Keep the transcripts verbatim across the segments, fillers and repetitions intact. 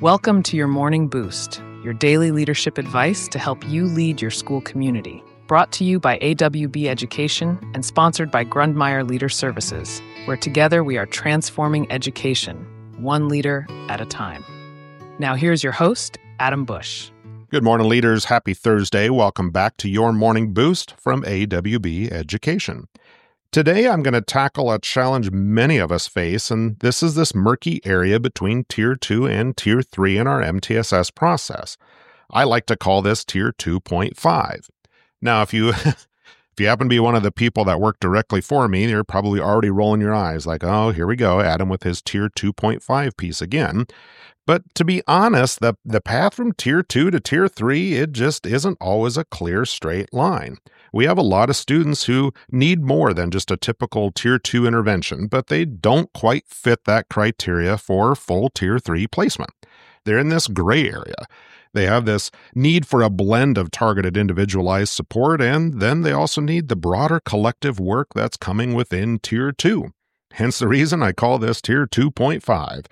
Welcome to your Morning Boost, your daily leadership advice to help you lead your school community. Brought to you by A W B Education and sponsored by Grundmeyer Leader Services, where together we are transforming education, one leader at a time. Now here's your host, Adam Bush. Good morning, leaders. Happy Thursday. Welcome back to your Morning Boost from A W B Education. Today, I'm going to tackle a challenge many of us face, and this is this murky area between Tier two and Tier three in our M T S S process. I like to call this Tier two point five. Now, if you if you happen to be one of the people that work directly for me, you're probably already rolling your eyes like, oh, here we go, Adam with his Tier two point five piece again. But to be honest, the, the path from Tier two to Tier three, it just isn't always a clear, straight line. We have a lot of students who need more than just a typical Tier two intervention, but they don't quite fit that criteria for full Tier three placement. They're in this gray area. They have this need for a blend of targeted individualized support, and then they also need the broader collective work that's coming within Tier two. Hence the reason I call this Tier two point five.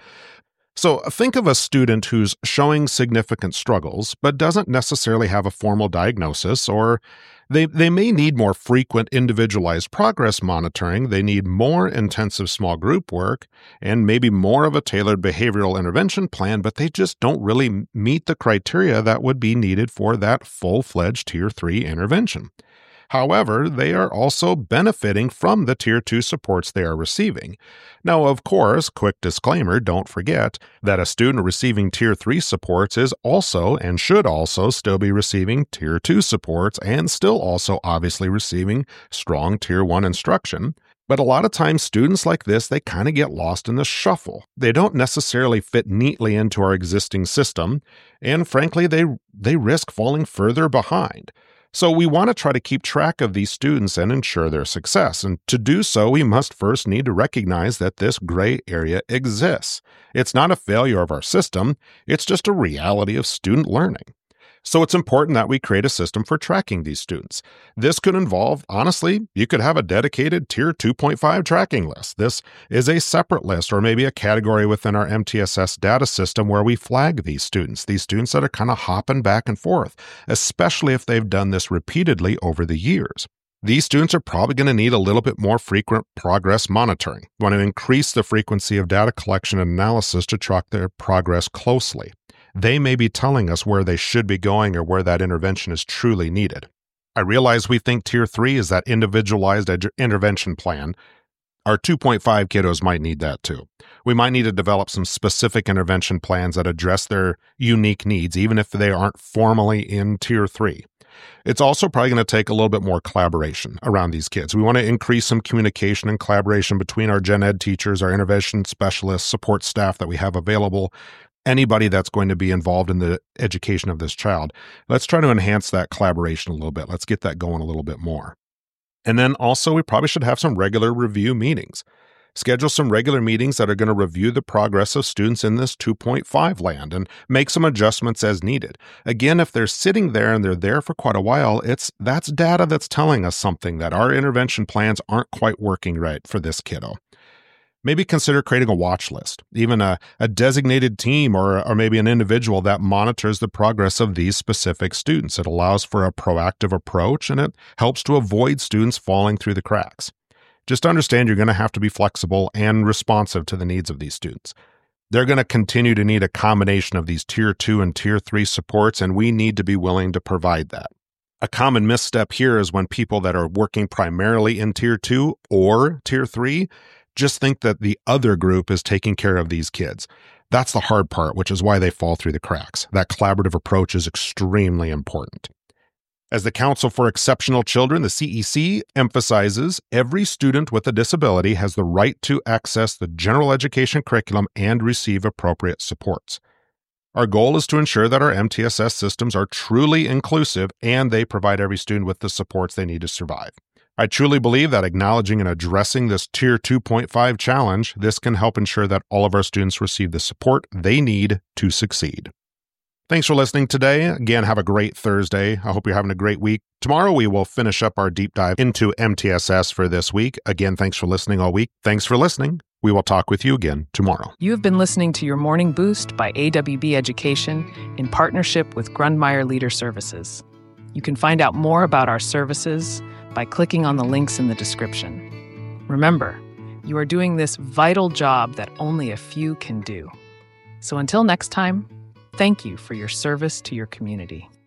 So think of a student who's showing significant struggles, but doesn't necessarily have a formal diagnosis, or they, they may need more frequent individualized progress monitoring, they need more intensive small group work, and maybe more of a tailored behavioral intervention plan, but they just don't really meet the criteria that would be needed for that full-fledged Tier three intervention. However, they are also benefiting from the Tier two supports they are receiving. Now, of course, quick disclaimer, don't forget that a student receiving Tier three supports is also and should also still be receiving Tier two supports and still also obviously receiving strong Tier one instruction. But a lot of times students like this, they kind of get lost in the shuffle. They don't necessarily fit neatly into our existing system, and frankly, they, they risk falling further behind. So we want to try to keep track of these students and ensure their success. And to do so, we must first need to recognize that this gray area exists. It's not a failure of our system. It's just a reality of student learning. So it's important that we create a system for tracking these students. This could involve, honestly, you could have a dedicated Tier two point five tracking list. This is a separate list or maybe a category within our M T S S data system where we flag these students, these students that are kind of hopping back and forth, especially if they've done this repeatedly over the years. These students are probably going to need a little bit more frequent progress monitoring. We want to increase the frequency of data collection and analysis to track their progress closely. They may be telling us where they should be going or where that intervention is truly needed. I realize we think Tier three is that individualized edu- intervention plan. Our two point five kiddos might need that too. We might need to develop some specific intervention plans that address their unique needs, even if they aren't formally in Tier three. It's also probably going to take a little bit more collaboration around these kids. We want to increase some communication and collaboration between our gen ed teachers, our intervention specialists, support staff that we have available, anybody that's going to be involved in the education of this child. Let's try to enhance that collaboration a little bit. Let's get that going a little bit more. And then also, we probably should have some regular review meetings. Schedule some regular meetings that are going to review the progress of students in this two point five land and make some adjustments as needed. Again, if they're sitting there and they're there for quite a while, it's that's data that's telling us something, that our intervention plans aren't quite working right for this kiddo. Maybe consider creating a watch list, even a, a designated team or, or maybe an individual that monitors the progress of these specific students. It allows for a proactive approach and it helps to avoid students falling through the cracks. Just understand you're going to have to be flexible and responsive to the needs of these students. They're going to continue to need a combination of these Tier two and Tier three supports, and we need to be willing to provide that. A common misstep here is when people that are working primarily in Tier two or Tier three just think that the other group is taking care of these kids. That's the hard part, which is why they fall through the cracks. That collaborative approach is extremely important. As the Council for Exceptional Children, the C E C, emphasizes, every student with a disability has the right to access the general education curriculum and receive appropriate supports. Our goal is to ensure that our M T S S systems are truly inclusive and they provide every student with the supports they need to survive. I truly believe that acknowledging and addressing this Tier two point five challenge, this can help ensure that all of our students receive the support they need to succeed. Thanks for listening today. Again, have a great Thursday. I hope you're having a great week. Tomorrow, we will finish up our deep dive into M T S S for this week. Again, thanks for listening all week. Thanks for listening. We will talk with you again tomorrow. You have been listening to Your Morning Boost by A W B Education in partnership with Grundmeyer Leader Services. You can find out more about our services by clicking on the links in the description. Remember, you are doing this vital job that only a few can do. So until next time, thank you for your service to your community.